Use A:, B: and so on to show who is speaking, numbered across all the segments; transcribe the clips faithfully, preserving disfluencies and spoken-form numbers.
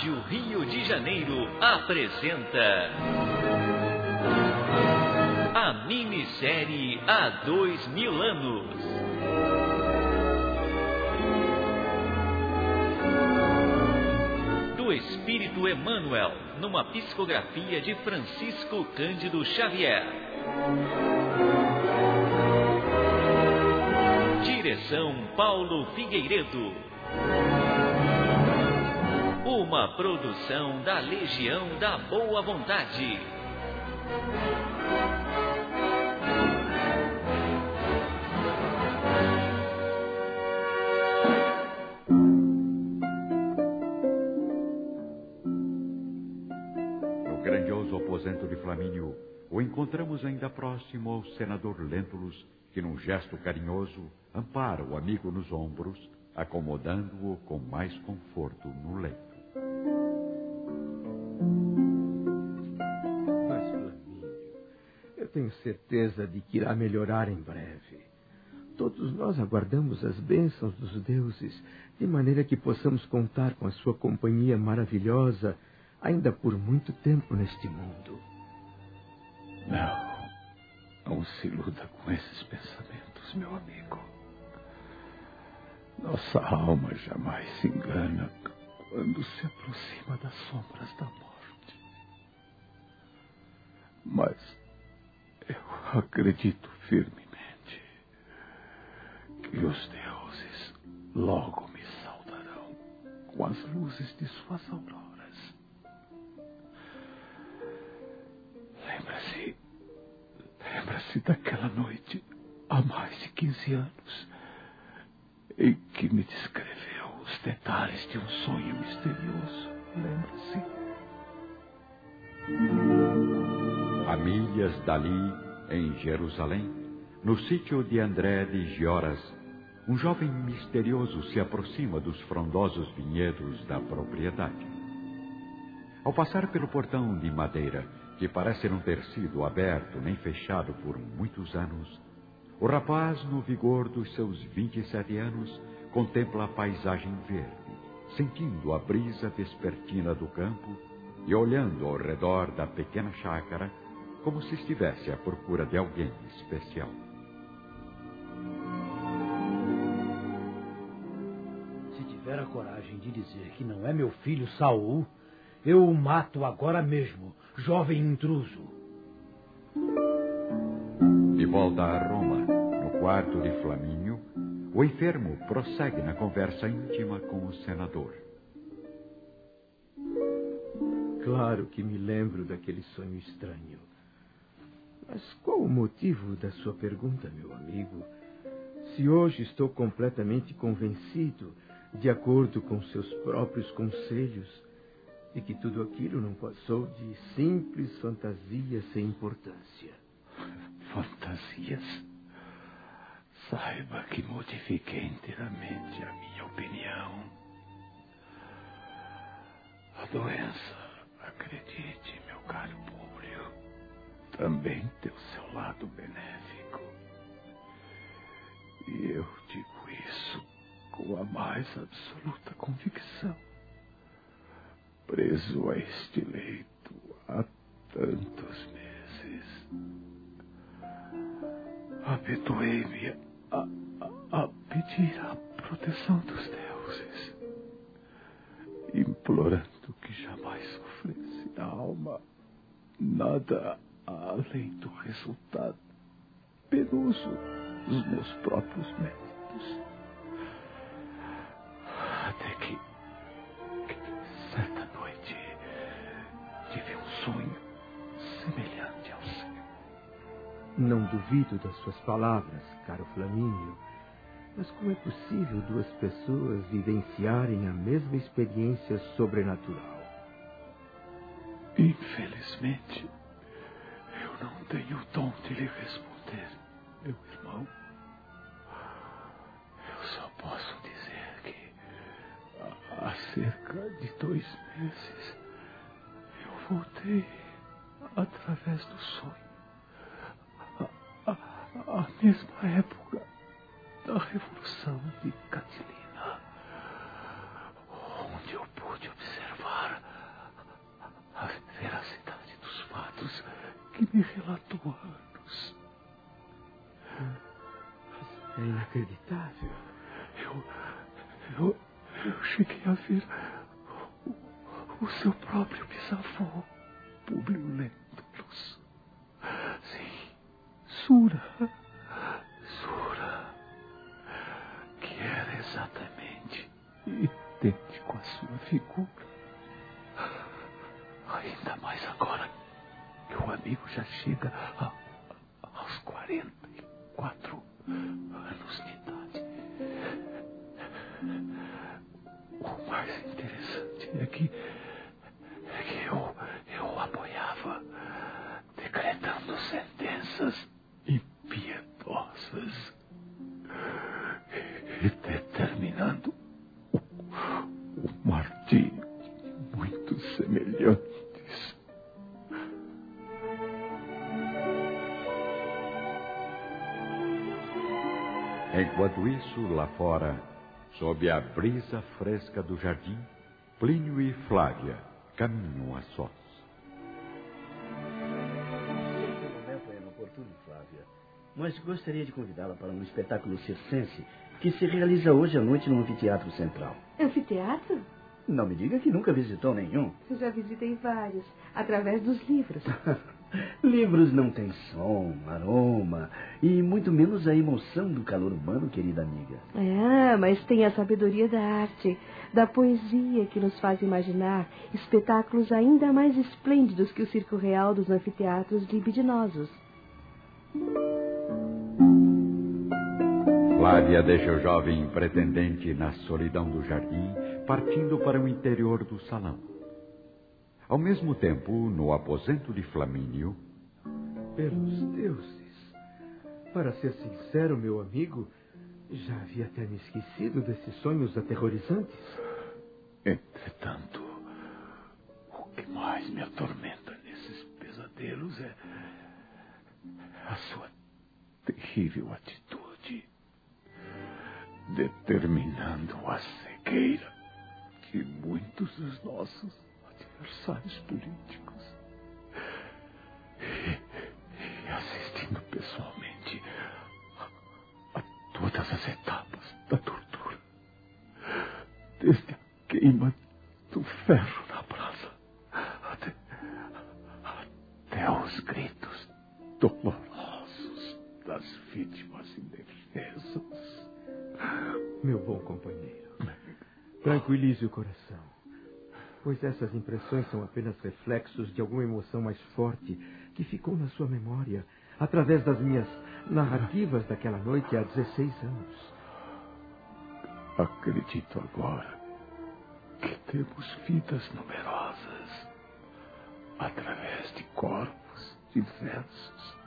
A: Rádio Rio de Janeiro apresenta a minissérie Há Dois Mil Anos. Do Espírito Emmanuel, numa psicografia de Francisco Cândido Xavier. Direção Paulo Figueiredo. Uma produção da Legião da Boa Vontade.
B: No grandioso aposento de Flamínio, o encontramos ainda próximo ao senador Lentulus, que num gesto carinhoso ampara o amigo nos ombros, acomodando-o com mais conforto no leito.
C: Mas, Flamínio, eu tenho certeza de que irá melhorar em breve. Todos nós aguardamos as bênçãos dos deuses, de maneira que possamos contar com a sua companhia maravilhosa ainda por muito tempo neste mundo.
D: Não, não se iluda com esses pensamentos, meu amigo. Nossa alma jamais se engana quando se aproxima das sombras da morte. Mas eu acredito firmemente que os deuses logo me saudarão com as luzes de suas auroras. Lembra-se, lembra-se daquela noite há mais de quinze anos em que me descreveu os detalhes de um sonho misterioso. Lembra-se?
B: A milhas dali, em Jerusalém, no sítio de André de Gioras, um jovem misterioso se aproxima dos frondosos vinhedos da propriedade. Ao passar pelo portão de madeira, que parece não ter sido aberto nem fechado por muitos anos, o rapaz, no vigor dos seus vinte e sete anos, contempla a paisagem verde, sentindo a brisa vespertina do campo e olhando ao redor da pequena chácara como se estivesse à procura de alguém especial.
E: Se tiver a coragem de dizer que não é meu filho Saul, eu o mato agora mesmo, jovem intruso.
B: De volta a Roma, no quarto de Flamínio, o enfermo prossegue na conversa íntima com o senador.
C: Claro que me lembro daquele sonho estranho. Mas qual o motivo da sua pergunta, meu amigo? Se hoje estou completamente convencido, de acordo com seus próprios conselhos, de que tudo aquilo não passou de simples fantasias sem importância.
D: Fantasias? Saiba que modifiquei inteiramente a minha opinião. A doença, acredite, meu caro Públio, também tem o seu lado benéfico. E eu digo isso com a mais absoluta convicção. Preso a este leito há tantos meses, habituei-me a, a, a pedir a proteção dos deuses, implorando que jamais sofresse a alma nada além do resultado penoso dos meus próprios méritos. Até que, que certa noite tive um sonho semelhante ao seu.
C: Não duvido das suas palavras, caro Flamínio, mas como é possível duas pessoas vivenciarem a mesma experiência sobrenatural?
D: Infelizmente, eu não tenho o dom de lhe responder, meu irmão. Eu só posso dizer que há cerca de dois meses eu voltei através do sonho à mesma época da Revolução de Catilina, onde eu pude observar que me relatou há anos.
C: É inacreditável.
D: Eu, eu, eu cheguei a ver o, o seu próprio bisavô, Públio Lentulus. Sim, Sura, Sura, que era exatamente idêntico à sua figura. Ainda mais agora que o amigo já chega a, aos quarenta e quatro anos de idade. O mais interessante é que, é que eu, eu o apoiava, decretando sentenças impiedosas e determinando o, o martírio muito semelhantes.
B: Enquanto isso, lá fora, sob a brisa fresca do jardim, Plínio e Flávia caminham a sós.
F: Esse momento é inoportuno, Flávia, mas gostaria de convidá-la para um espetáculo circense que se realiza hoje à noite no Anfiteatro Central.
G: Anfiteatro?
F: Não me diga que nunca visitou nenhum.
G: Já visitei vários, através dos livros.
F: Livros não têm som, aroma e muito menos a emoção do calor humano, querida amiga.
G: É, mas tem a sabedoria da arte, da poesia que nos faz imaginar espetáculos ainda mais esplêndidos que o circo real dos anfiteatros libidinosos.
B: Flávia deixa o jovem pretendente na solidão do jardim, partindo para o interior do salão. Ao mesmo tempo, no aposento de Flamínio...
C: Pelos deuses! Para ser sincero, meu amigo, já havia até me esquecido desses sonhos aterrorizantes.
D: Entretanto, o que mais me atormenta nesses pesadelos é a sua terrível atitude, determinando a cegueira de muitos dos nossos adversários políticos e, e assistindo pessoalmente a, a todas as etapas da tortura, desde a queima do ferro na praça até, até os gritos dolorosos das vítimas indefesas.
C: Meu bom companheiro, tranquilize o coração, pois essas impressões são apenas reflexos de alguma emoção mais forte que ficou na sua memória através das minhas narrativas daquela noite há dezesseis anos.
D: Acredito agora que temos vidas numerosas através de corpos diversos.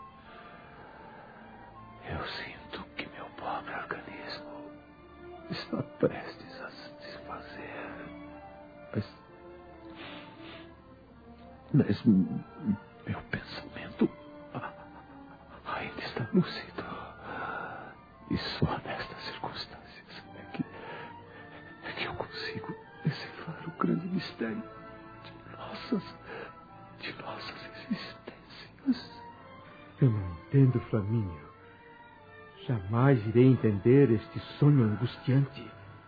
D: Eu sinto que meu pobre organismo está prestes a se desfazer. Mas, mas meu pensamento ainda está lúcido. E só nestas circunstâncias é que, é que eu consigo decifrar o grande mistério de nossas, de nossas existências.
C: Eu não entendo, Flamínio. Jamais irei entender este sonho angustiante.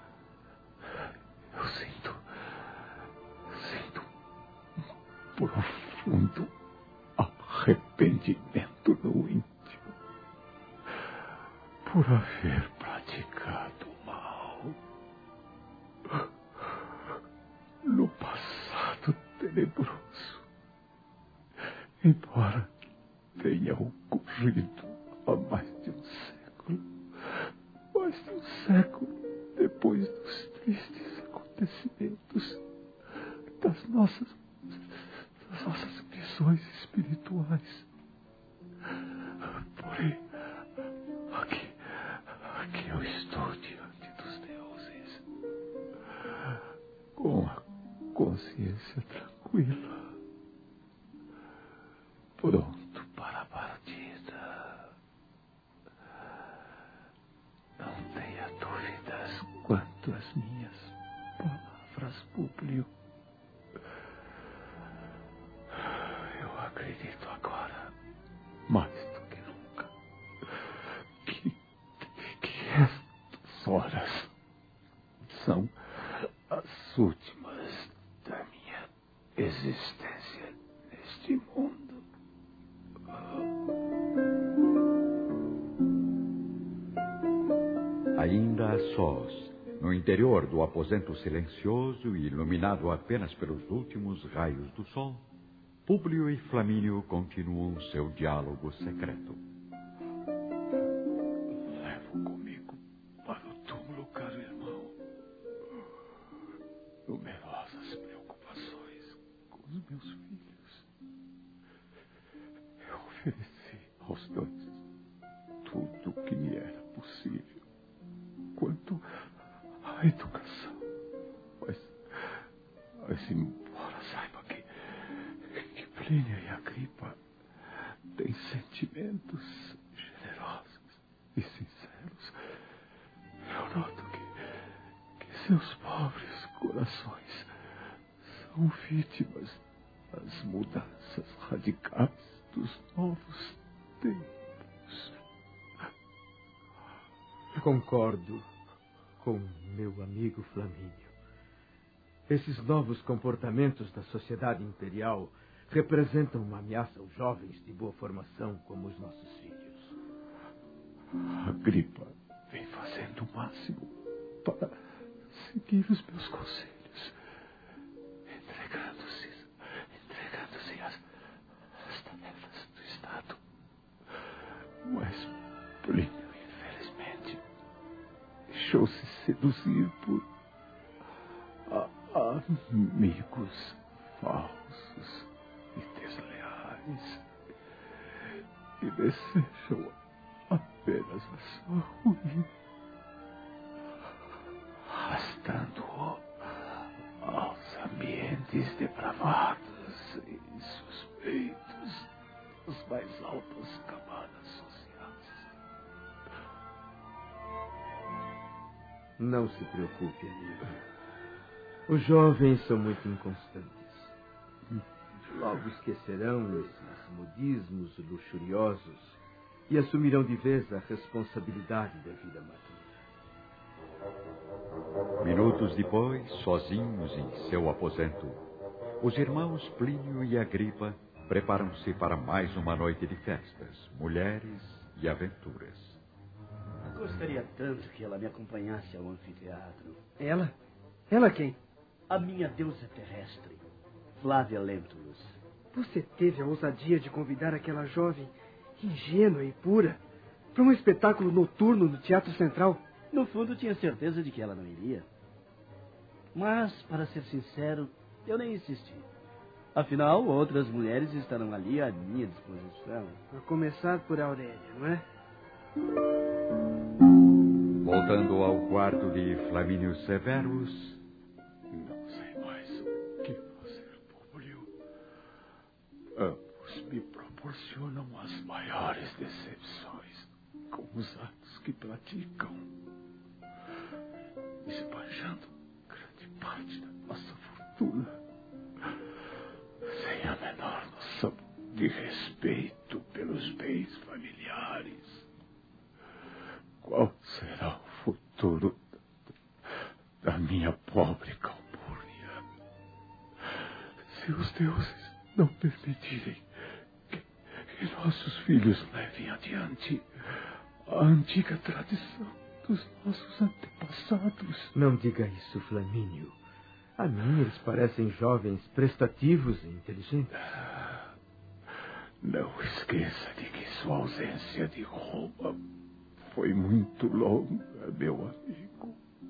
D: Eu sinto, sinto um profundo arrependimento no íntimo por haver praticado o mal no passado tenebroso, embora tenha ocorrido há mais de um século, mais de um século depois dos tristes acontecimentos das nossas, das nossas visões espirituais. Porém, aqui, aqui eu estou diante dos deuses, com a consciência tranquila, pronto para a partida. Não tenha dúvidas quanto às minhas palavras, Públio. Eu acredito agora horas são as últimas da minha existência neste mundo.
B: Ainda a sós, no interior do aposento silencioso e iluminado apenas pelos últimos raios do sol, Públio e Flamínio continuam seu diálogo secreto.
D: Levo comigo para o túmulo, caro irmão, numerosas preocupações com os meus filhos. Eu ofereci aos dois tudo o que me era possível quanto à educação. Mas, mas embora saiba que, que Plínio e Agripa têm sentimentos generosos e sinceros, eu noto que, que seus pobres corações são vítimas das mudanças radicais dos novos tempos.
C: Concordo com meu amigo Flamínio. Esses novos comportamentos da sociedade imperial representam uma ameaça aos jovens de boa formação como os nossos filhos.
D: Agripa vem fazendo o máximo para seguir os meus conselhos, entregando-se entregando-se às, às tarefas do Estado. Mas Plínio, infelizmente, deixou-se seduzir por a, a amigos falsos e desleais que desejam apenas a sua ruína, arrastando-o aos ambientes depravados e suspeitos das mais altas camadas sociais.
C: Não se preocupe, amigo. Os jovens são muito inconstantes. Logo esquecerão esses modismos luxuriosos e assumirão de vez a responsabilidade da vida madura.
B: Minutos depois, sozinhos em seu aposento, os irmãos Plínio e Agripa preparam-se para mais uma noite de festas, mulheres e aventuras.
F: Gostaria tanto que ela me acompanhasse ao anfiteatro.
H: Ela? Ela quem?
F: A minha deusa terrestre, Flávia Lentulus.
H: Você teve a ousadia de convidar aquela jovem ingênua e pura para um espetáculo noturno no Teatro Central?
F: No fundo, tinha certeza de que ela não iria. Mas, para ser sincero, eu nem insisti. Afinal, outras mulheres estarão ali à minha disposição.
H: A começar por Aurélia, não é?
B: Voltando ao quarto de Flamínio Severus,
D: não sei mais o que fazer, Públio. Ambos me proporcionam as maiores decepções com os atos que praticam, esbanjando grande parte da nossa fortuna, sem a menor noção de respeito pelos bens familiares. Qual será o futuro da minha pobre Calpurnia se os deuses não permitirem que, que nossos filhos levem adiante a antiga tradição dos nossos antepassados?
C: Não diga isso, Flamínio. A mim eles parecem jovens prestativos e inteligentes.
D: Não esqueça de que sua ausência de Roma foi muito longa, meu amigo.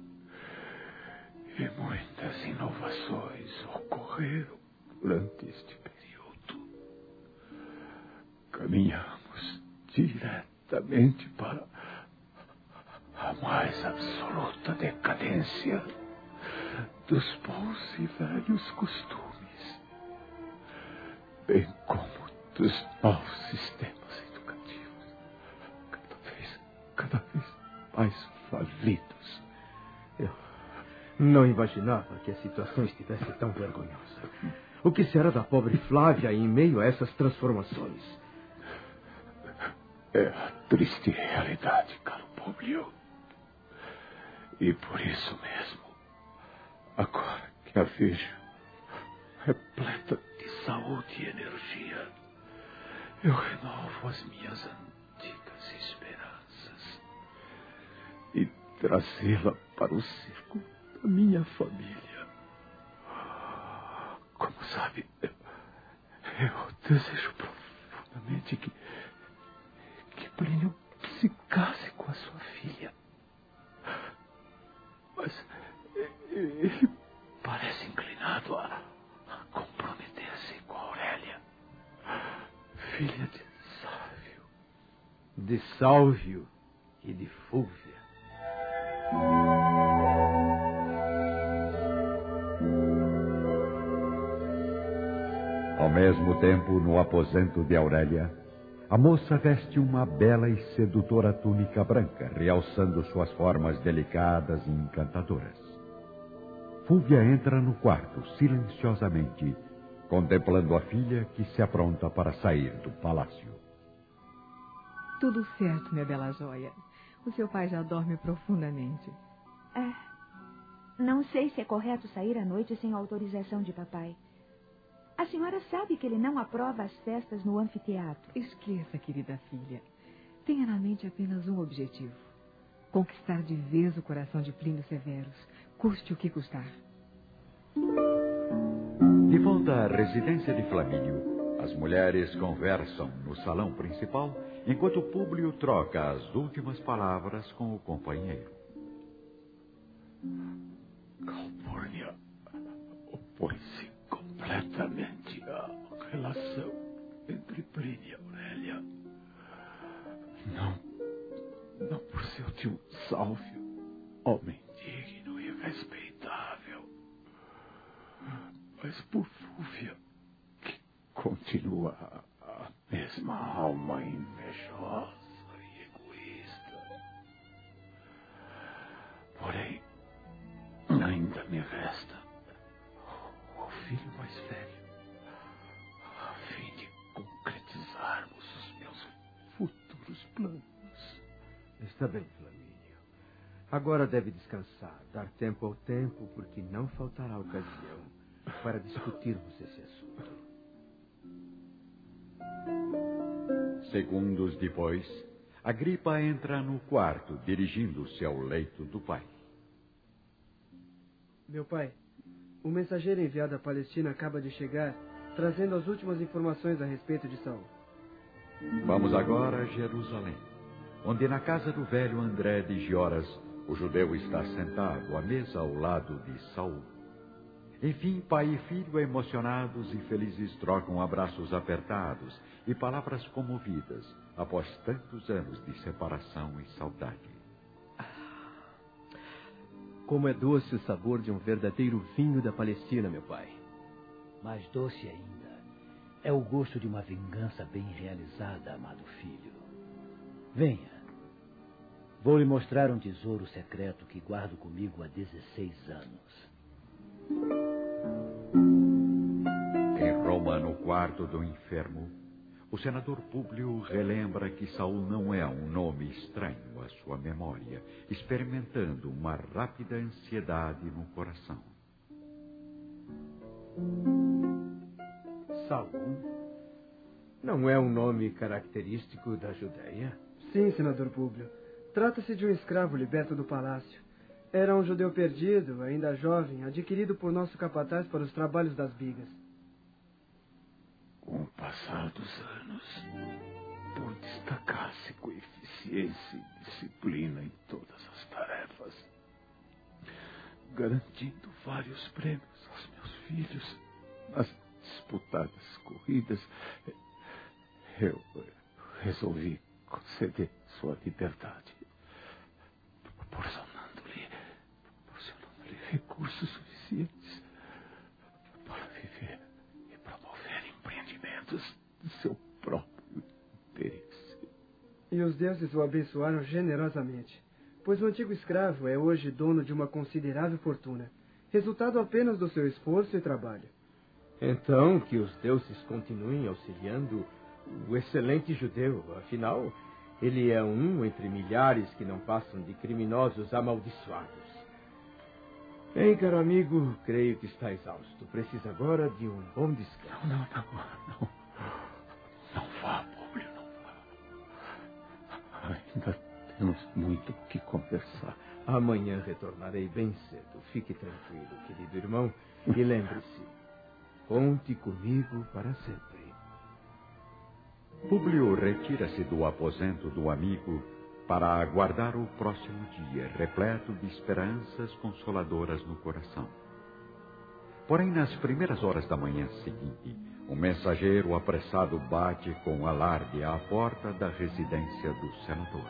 D: E muitas inovações ocorreram durante este período. Caminhamos diretamente para a mais absoluta decadência dos bons e velhos costumes, bem como dos novos sistemas educativos, cada vez, cada vez mais falidos.
C: Eu não imaginava que a situação estivesse tão vergonhosa. O que será da pobre Flávia em meio a essas transformações?
D: É a triste realidade, caro Públio. E por isso mesmo, agora que a vejo repleta de saúde e energia, eu renovo as minhas antigas esperanças e trazê-la para o círculo da minha família. Como sabe, eu, eu desejo profundamente que, que Plínio se case com a sua filha. Mas ele parece inclinado a, a comprometer-se com a Aurélia, filha de Sálvio.
C: De Sálvio e de Fúvia.
B: Ao mesmo tempo, no aposento de Aurélia, a moça veste uma bela e sedutora túnica branca, realçando suas formas delicadas e encantadoras. Fúvia entra no quarto, silenciosamente, contemplando a filha que se apronta para sair do palácio.
I: Tudo certo, minha bela joia. O seu pai já dorme profundamente.
J: É. Não sei se é correto sair à noite sem autorização de papai. A senhora sabe que ele não aprova as festas no anfiteatro.
I: Esqueça, querida filha. Tenha na mente apenas um objetivo. Conquistar de vez o coração de Plínio Severus, custe o que custar.
B: De volta à residência de Flamínio, as mulheres conversam no salão principal, enquanto Públio troca as últimas palavras com o companheiro.
D: Calpurnia opõe-se completamente à relação entre Plínio e Aurélia. Não, não por seu tio Sálvio, homem digno e respeitável, mas por Fúvia, que continua a mesma alma invejosa e egoísta. Porém, ainda me resta o filho mais velho, a fim de concretizarmos os meus futuros planos.
C: Está bem, Flamínio. Agora deve descansar, dar tempo ao tempo, porque não faltará ocasião para discutirmos esse assunto.
B: Segundos depois, Agripa entra no quarto, dirigindo-se ao leito do pai.
H: Meu pai, o mensageiro enviado à Palestina acaba de chegar, trazendo as últimas informações a respeito de Saul.
B: Vamos agora a Jerusalém, onde na casa do velho André de Gioras, o judeu está sentado à mesa ao lado de Saul. Enfim, pai e filho, emocionados e felizes, trocam abraços apertados e palavras comovidas, após tantos anos de separação e saudade.
K: Como é doce o sabor de um verdadeiro vinho da Palestina, meu pai.
E: Mais doce ainda é o gosto de uma vingança bem realizada, amado filho. Venha. Vou lhe mostrar um tesouro secreto que guardo comigo há dezesseis anos.
B: Em Roma, no quarto do enfermo, o senador Públio relembra que Saul não é um nome estranho à sua memória, experimentando uma rápida ansiedade no coração.
C: Saul? Não é um nome característico da Judéia?
H: Sim, senador Públio. Trata-se de um escravo liberto do palácio. Era um judeu perdido, ainda jovem, adquirido por nosso capataz para os trabalhos das bigas.
D: Com o passar dos anos, por destacar-se com eficiência e disciplina em todas as tarefas, garantindo vários prêmios aos meus filhos nas disputadas corridas, eu resolvi conceder sua liberdade, proporcionando-lhe proporcionando-lhe recursos suficientes para viver e promover empreendimentos de seu próprio interesse.
H: E os deuses o abençoaram generosamente, pois o antigo escravo é hoje dono de uma considerável fortuna, resultado apenas do seu esforço e trabalho.
C: Então, que os deuses continuem auxiliando o excelente judeu. Afinal, Ele é um entre milhares que não passam de criminosos amaldiçoados. Bem, caro amigo, creio que está exausto. Precisa agora de um bom descanso.
D: Não, não, não. Não vá, Públio, não vá. Ainda temos muito o que conversar.
C: Amanhã retornarei bem cedo. Fique tranquilo, querido irmão. E lembre-se, conte comigo para sempre.
B: Públio retira-se do aposento do amigo para aguardar o próximo dia, repleto de esperanças consoladoras no coração. Porém, nas primeiras horas da manhã seguinte, um mensageiro apressado bate com alarde à porta da residência do senador.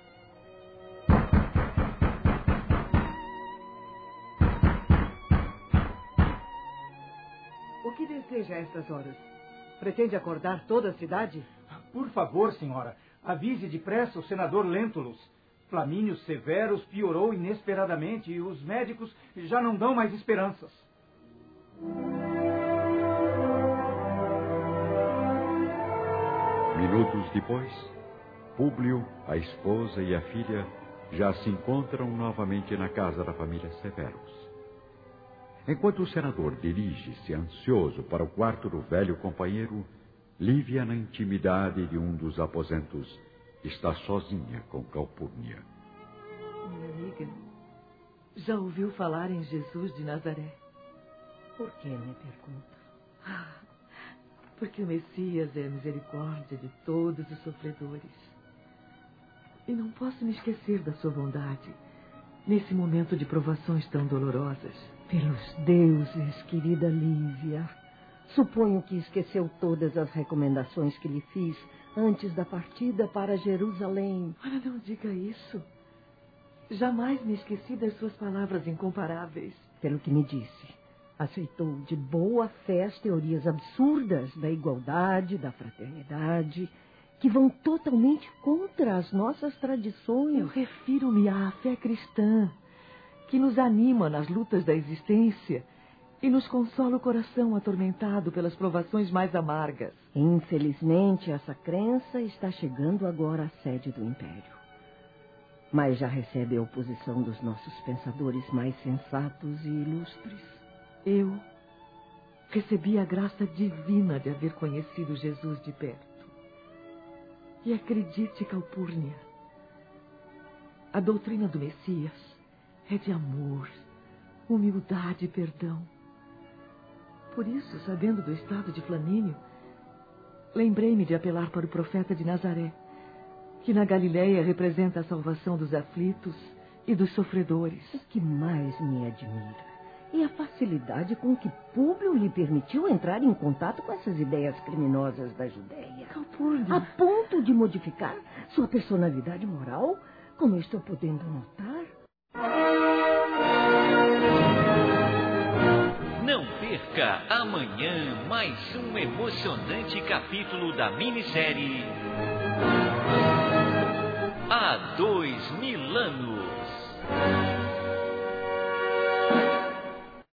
L: O que deseja a estas horas? Pretende acordar toda a cidade?
M: Por favor, senhora, avise depressa o senador Lentulus. Flamínio Severus piorou inesperadamente e os médicos já não dão mais esperanças.
B: Minutos depois, Públio, a esposa e a filha já se encontram novamente na casa da família Severus. Enquanto o senador dirige-se ansioso para o quarto do velho companheiro, Lívia, na intimidade de um dos aposentos, está sozinha com Calpurnia.
L: Minha amiga, já ouviu falar em Jesus de Nazaré?
N: Por que me pergunta?
L: Ah, porque o Messias é a misericórdia de todos os sofredores. E não posso me esquecer da sua bondade nesse momento de provações tão dolorosas.
N: Pelos deuses, querida Lívia, suponho que esqueceu todas as recomendações que lhe fiz antes da partida para Jerusalém.
L: Ora, não diga isso. Jamais me esqueci das suas palavras incomparáveis.
N: Pelo que me disse, aceitou de boa fé as teorias absurdas da igualdade, da fraternidade, que vão totalmente contra as nossas tradições.
L: Eu refiro-me à fé cristã, que nos anima nas lutas da existência e nos consola o coração atormentado pelas provações mais amargas.
N: Infelizmente, essa crença está chegando agora à sede do Império. Mas já recebe a oposição dos nossos pensadores mais sensatos e ilustres.
L: Eu recebi a graça divina de haver conhecido Jesus de perto. E acredite, Calpurnia, a doutrina do Messias é de amor, humildade e perdão. Por isso, sabendo do estado de Flamínio, lembrei-me de apelar para o profeta de Nazaré, que na Galileia representa a salvação dos aflitos e dos sofredores.
N: O que mais me admira é a facilidade com que Públio lhe permitiu entrar em contato com essas ideias criminosas da Judéia.
L: Calpurnia.
N: A ponto de modificar sua personalidade moral, como eu estou podendo notar.
A: Não perca amanhã mais um emocionante capítulo da minissérie Há Dois Mil Anos.